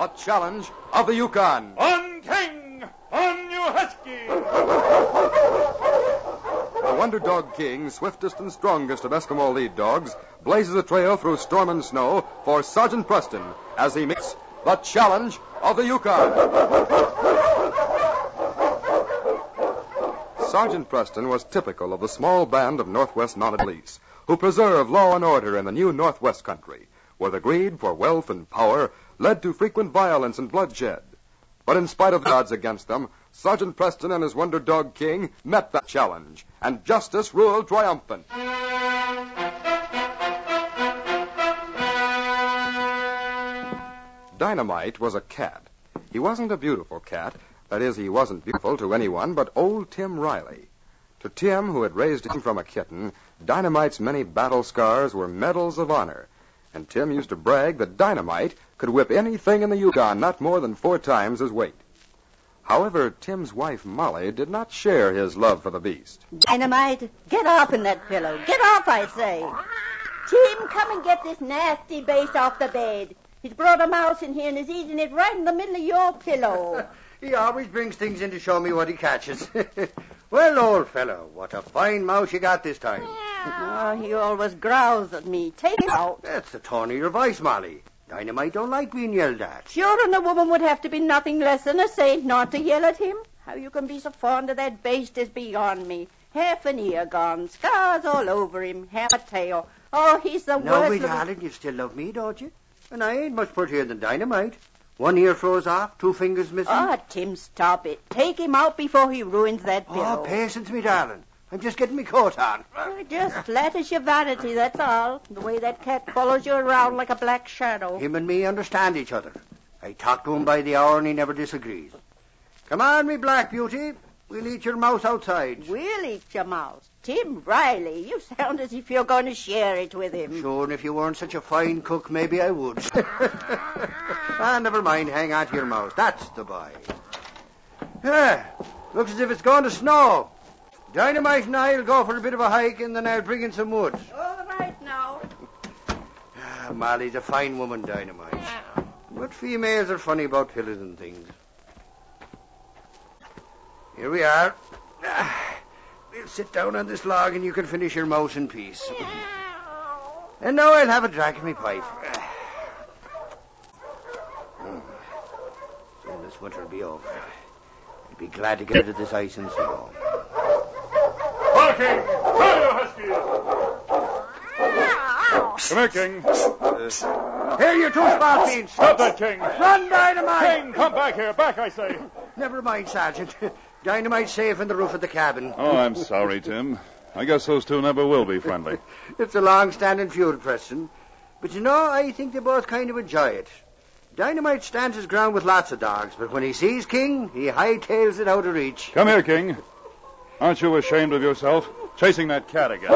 the challenge of the Yukon. On King! On you husky! The Wonder Dog King, swiftest and strongest of Eskimo lead dogs, blazes a trail through storm and snow for Sergeant Preston as he meets the challenge of the Yukon. Sergeant Preston was typical of the small band of Northwest Mounted Police who preserve law and order in the new Northwest country, where the greed for wealth and power led to frequent violence and bloodshed. But in spite of the odds against them, Sergeant Preston and his Wonder Dog King met that challenge, and justice ruled triumphant. Dynamite was a cat. He wasn't a beautiful cat. That is, he wasn't beautiful to anyone but old Tim Riley. To Tim, who had raised him from a kitten, Dynamite's many battle scars were medals of honor. And Tim used to brag that Dynamite could whip anything in the Yukon not more than 4 times his weight. However, Tim's wife, Molly, did not share his love for the beast. Dynamite, get off in that pillow. Get off, I say. Tim, come and get this nasty beast off the bed. He's brought a mouse in here and is eating it right in the middle of your pillow. He always brings things in to show me what he catches. Well, old fellow, what a fine mouse you got this time. Oh, he always growls at me. Take him out. That's the tone of your voice, Molly. Dynamite don't like being yelled at. Sure, and a woman would have to be nothing less than a saint not to yell at him. How you can be so fond of that beast is beyond me. Half an ear gone, scars all over him, half a tail. Oh, he's the worst. No, me darling, you still love me, don't you? And I ain't much prettier than Dynamite. 1 ear froze off, 2 fingers missing. Oh, Tim, stop it. Take him out before he ruins that pillow. Oh, patience, me darling. I'm just getting me coat on. Just flatters your vanity, that's all. The way that cat follows you around like a black shadow. Him and me understand each other. I talk to him by the hour and he never disagrees. Come on, me black beauty. We'll eat your mouse outside. We'll eat your mouse. Tim Riley, you sound as if you're going to share it with him. Sure, and if you weren't such a fine cook, maybe I would. Never mind. Hang on to your mouse. That's the boy. Looks as if it's going to snow. Dynamite and I'll go for a bit of a hike, and then I'll bring in some wood. All right now. Molly's a fine woman, Dynamite. Yeah. But females are funny about pillows and things. Here we are. We'll sit down on this log and you can finish your mouse in peace. And now I'll have a drag of my pipe. Soon this winter will be over. I'll be glad to get rid of this ice and snow. King! Come you huskies! Come here, King. Here, you 2 spalpeens. Stop that, King. Run, Dynamite! King, come back here. Back, I say. Never mind, Sergeant. Dynamite's safe in the roof of the cabin. Oh, I'm sorry, Tim. I guess those 2 never will be friendly. It's a long-standing feud, Preston. But you know, I think they both kind of enjoy it. Dynamite stands his ground with lots of dogs, but when he sees King, he hightails it out of reach. Come here, King. Aren't you ashamed of yourself? Chasing that cat again.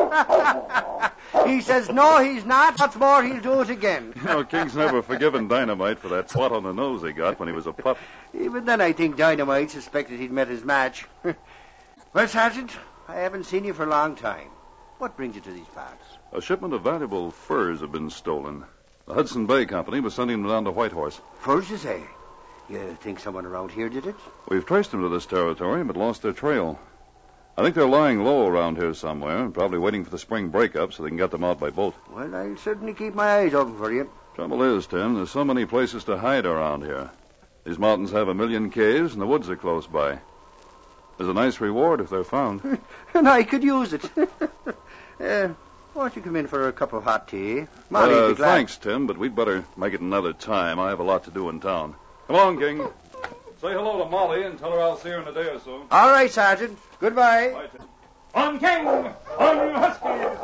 He says no, he's not. What's more, he'll do it again. You know, King's never forgiven Dynamite for that swat on the nose he got when he was a pup. Even then, I think Dynamite suspected he'd met his match. Well, Sergeant, I haven't seen you for a long time. What brings you to these parts? A shipment of valuable furs have been stolen. The Hudson Bay Company was sending them down to Whitehorse. Furs, you say? You think someone around here did it? We've traced them to this territory, but lost their trail. I think they're lying low around here somewhere, probably waiting for the spring breakup so they can get them out by boat. Well, I'll certainly keep my eyes open for you. Trouble is, Tim, there's so many places to hide around here. These mountains have 1,000,000 caves, and the woods are close by. There's a nice reward if they're found. And I could use it. Won't you come in for a cup of hot tea? Molly, be glad. Thanks, Tim, but we'd better make it another time. I have a lot to do in town. Come on, King. Say hello to Molly and tell her I'll see her in a day or so. All right, Sergeant. Goodbye. Bye, Tim. On King! On you huskies!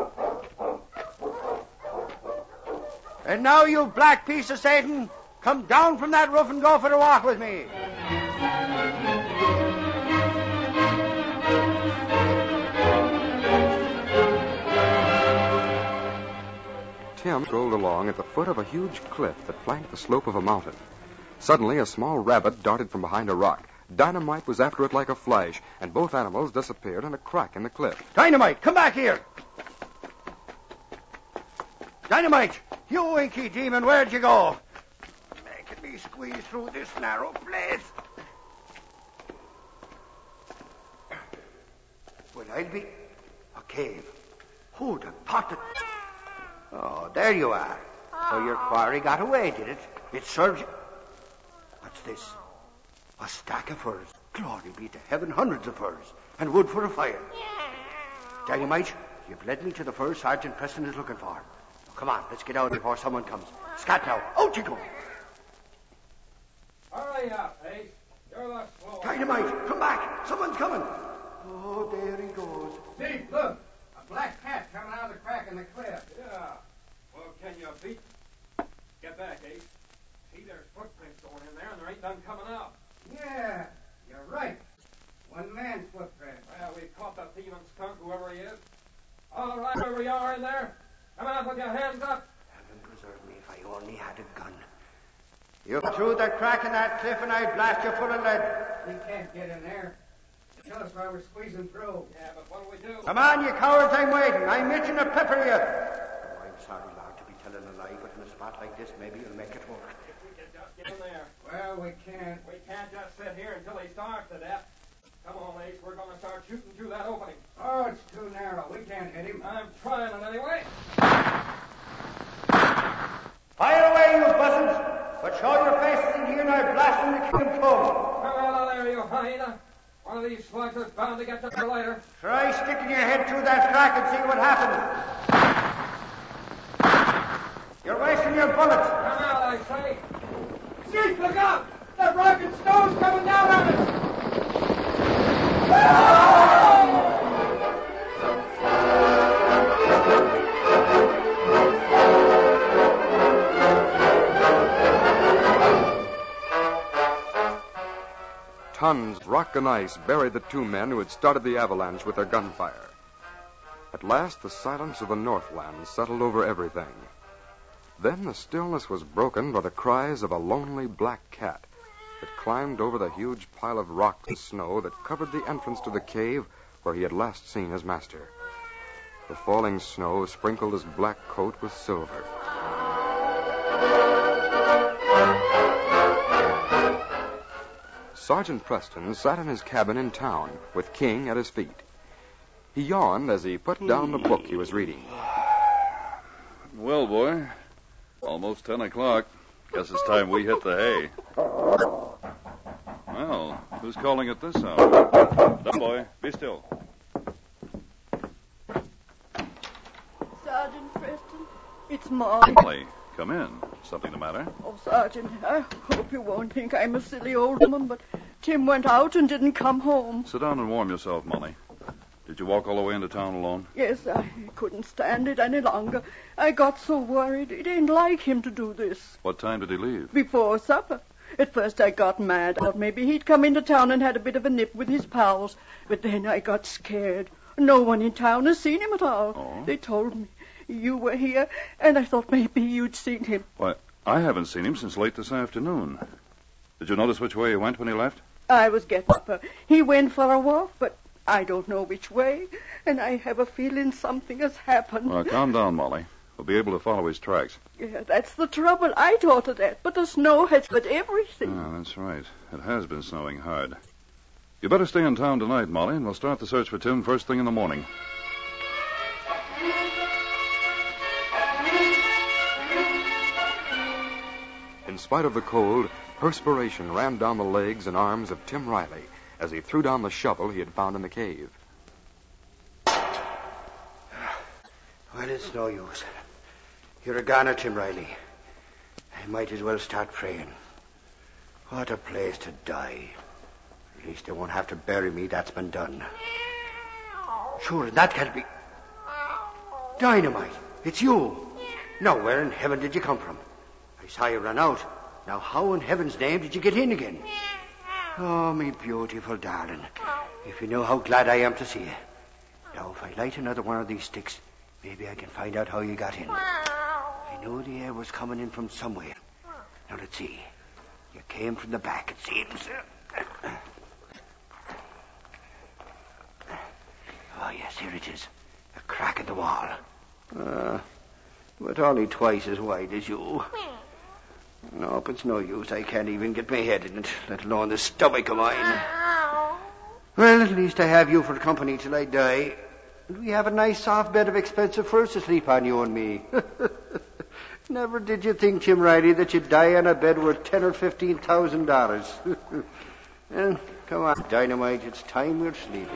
And now, you black piece of Satan, come down from that roof and go for a walk with me. Tim strolled along at the foot of a huge cliff that flanked the slope of a mountain. Suddenly, a small rabbit darted from behind a rock. Dynamite was after it like a flash, and both animals disappeared in a crack in the cliff. Dynamite, come back here. Dynamite, you winky demon, where'd you go? making me squeeze through this narrow place. Well, I'll be... A cave. Who'd have thought it? Oh, there you are. So your quarry got away, did it? It serves you... What's this? A stack of furs. Glory be to heaven, hundreds of furs. And wood for a fire. Dynamite, you've led me to the furs Sergeant Preston is looking for. Come on, let's get out before someone comes. Scat now. Out you go. Hurry up, Ace. You're the slow. Dynamite, come back. Someone's coming. Oh, there he goes. See, look. A black cat coming out of the crack in the cliff. Yeah. Well, can you beat? Get back, Ace. See, there's footprints going in there, and there ain't none coming out. Yeah, you're right. One man's footprint. Well, we've caught the thieving skunk, whoever he is. All right, wherever you are in there. Come out with your hands up. Heaven preserve me if I only had a gun. You through the crack in that cliff and I'd blast you full of lead. We can't get in there. Tell us why we're squeezing through. Yeah, but what'll we do? Come on, you cowards, I'm waiting. I'm itching to pepper you. Oh, I'm sorry, Lord, to be telling a lie, but in a spot like this, maybe you'll make it work. If we can just get in there. Well, we can't. We can't just sit here until he starves to death. Come on, Ace. We're going to start shooting through that opening. Oh, it's too narrow. We can't hit him. I'm trying it anyway. Fire away, you buzzards! But show your faces in here and I'll blast in the kingdom floor. Come on there, you hyena. One of these slugs is bound to get to you later. Try sticking your head through that crack and see what happens. You're wasting your bullets. Come out, I say. Chief, look out! That rocket stone's coming down on us! Tons of rock and ice buried the two men who had started the avalanche with their gunfire. At last, the silence of the Northland settled over everything. Then the stillness was broken by the cries of a lonely black cat that climbed over the huge pile of rocks and snow that covered the entrance to the cave where he had last seen his master. The falling snow sprinkled his black coat with silver. Sergeant Preston sat in his cabin in town with King at his feet. He yawned as he put down the book he was reading. Well, boy, almost 10 o'clock. Guess it's time we hit the hay. Well, who's calling at this hour? Dumb boy, be still. Sergeant Preston, it's Molly. Molly, come in. Something the matter? Oh, Sergeant, I hope you won't think I'm a silly old woman, but Tim went out and didn't come home. Sit down and warm yourself, Molly. Did you walk all the way into town alone? Yes, I couldn't stand it any longer. I got so worried. It ain't like him to do this. What time did he leave? Before supper. At first I got mad. I thought maybe he'd come into town and had a bit of a nip with his pals. But then I got scared. No one in town has seen him at all. Oh? They told me you were here, and I thought maybe you'd seen him. Why, I haven't seen him since late this afternoon. Did you notice which way he went when he left? I was getting up. He went for a walk, but I don't know which way, and I have a feeling something has happened. Well, calm down, Molly. We'll be able to follow his tracks. Yeah, that's the trouble. I thought of that, but the snow has got everything. Ah, that's right. It has been snowing hard. You better stay in town tonight, Molly, and we'll start the search for Tim first thing in the morning. In spite of the cold, perspiration ran down the legs and arms of Tim Riley as he threw down the shovel he had found in the cave. Well, it's no use. You're a goner, Tim Riley. I might as well start praying. What a place to die. At least they won't have to bury me. That's been done. Sure, that can't be... Dynamite, it's you. Now, where in heaven did you come from? I saw you run out. Now, how in heaven's name did you get in again? Oh, me beautiful darling. If you know how glad I am to see you. Now, if I light another one of these sticks, maybe I can find out how you got in. I knew the air was coming in from somewhere. Now, let's see. You came from the back, it seems. Oh, yes, here it is. A crack in the wall. But only twice as wide as you. Nope, it's no use. I can't even get my head in it, let alone the stomach of mine. Well, at least I have you for company till I die. And we have a nice soft bed of expensive furs to sleep on, you and me. Never did you think, Tim Riley, that you'd die on a bed worth $10,000 or $15,000. Well, come on, Dynamite, it's time we're sleeping.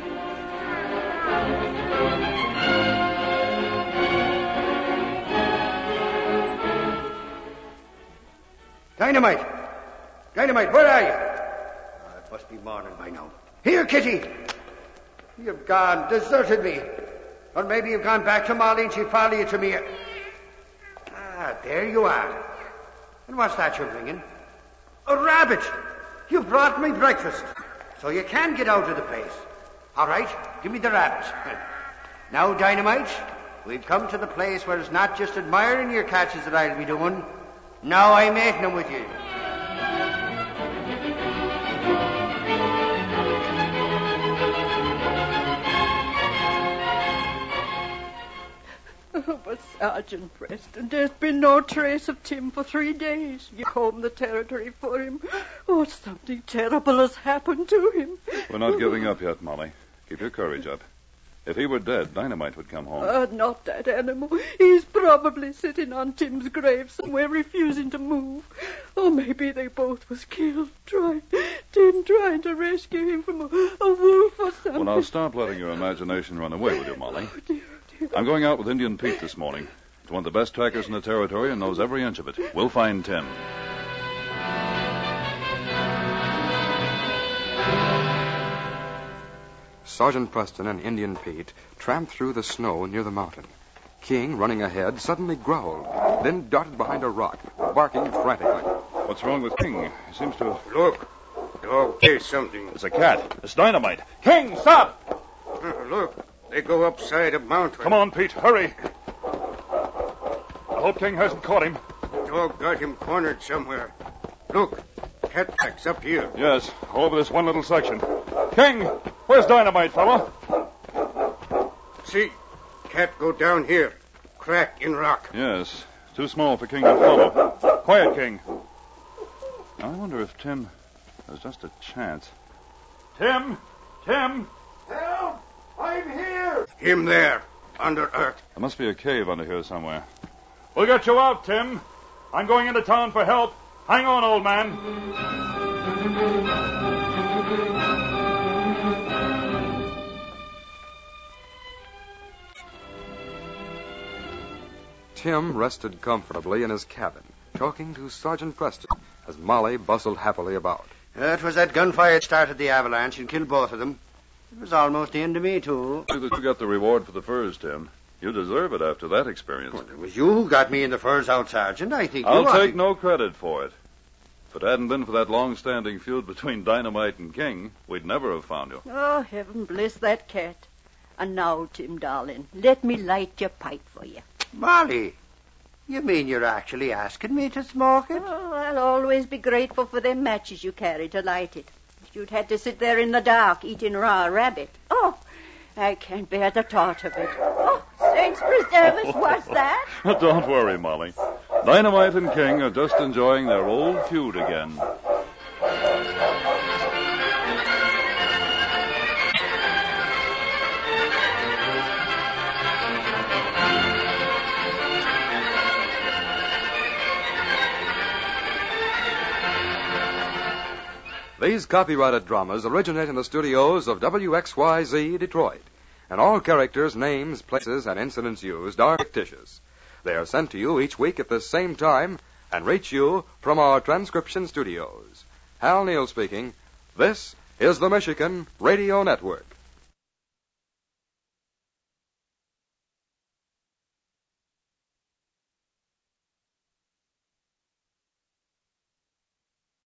Dynamite! Dynamite, where are you? Oh, it must be morning by now. Here, Kitty! You've gone, deserted me. Or maybe you've gone back to Molly and she followed you to me. Ah, there you are. And what's that you're bringing? A rabbit! You brought me breakfast. So you can get out of the place. All right, give me the rabbit. Now, Dynamite, we've come to the place where it's not just admiring your catches that I'll be doing. Now I'm making them with you. Oh, but Sergeant Preston, there's been no trace of Tim for 3 days. You combed the territory for him. Oh, something terrible has happened to him. We're not giving up yet, Molly. Keep your courage up. If he were dead, Dynamite would come home. Not that animal. He's probably sitting on Tim's grave somewhere, refusing to move. Or maybe they both was killed. Tim trying to rescue him from a wolf or something. Well, now stop letting your imagination run away with you, Molly. Oh, dear. I'm going out with Indian Pete this morning. He's one of the best trackers in the territory and knows every inch of it. We'll find Tim. Sergeant Preston and Indian Pete tramped through the snow near the mountain. King, running ahead, suddenly growled, then darted behind a rock, barking frantically. What's wrong with King? He seems to have... Look, dog taste something. It's a cat. It's Dynamite. King, stop! Look, they go upside a mountain. Come on, Pete, hurry. I hope King hasn't caught him. Dog got him cornered somewhere. Look, cat tracks up here. Yes, all over this one little section. King, where's Dynamite, fella? See, cat go down here. Crack in rock. Yes, too small for King to follow. Quiet, King. I wonder if Tim has just a chance. Tim! Tim! Help! I'm here! Him there, under earth. There must be a cave under here somewhere. We'll get you out, Tim. I'm going into town for help. Hang on, old man. Tim rested comfortably in his cabin, talking to Sergeant Preston as Molly bustled happily about. It was that gunfire that started the avalanche and killed both of them. It was almost the end of me, too. You got the reward for the furs, Tim. You deserve it after that experience. Well, it was you who got me in the furs out, Sergeant. I think I'll take no credit for it. If it hadn't been for that long-standing feud between Dynamite and King, we'd never have found you. Oh, heaven bless that cat. And now, Tim, darling, let me light your pipe for you. Molly, you mean you're actually asking me to smoke it? Oh, I'll always be grateful for them matches you carry to light it. If you'd had to sit there in the dark eating raw rabbit. Oh, I can't bear the thought of it. Oh, saints preserve us, what's that? Don't worry, Molly. Dynamite and King are just enjoying their old feud again. These copyrighted dramas originate in the studios of WXYZ Detroit, and all characters, names, places, and incidents used are fictitious. They are sent to you each week at the same time and reach you from our transcription studios. Hal Neal speaking. This is the Michigan Radio Network.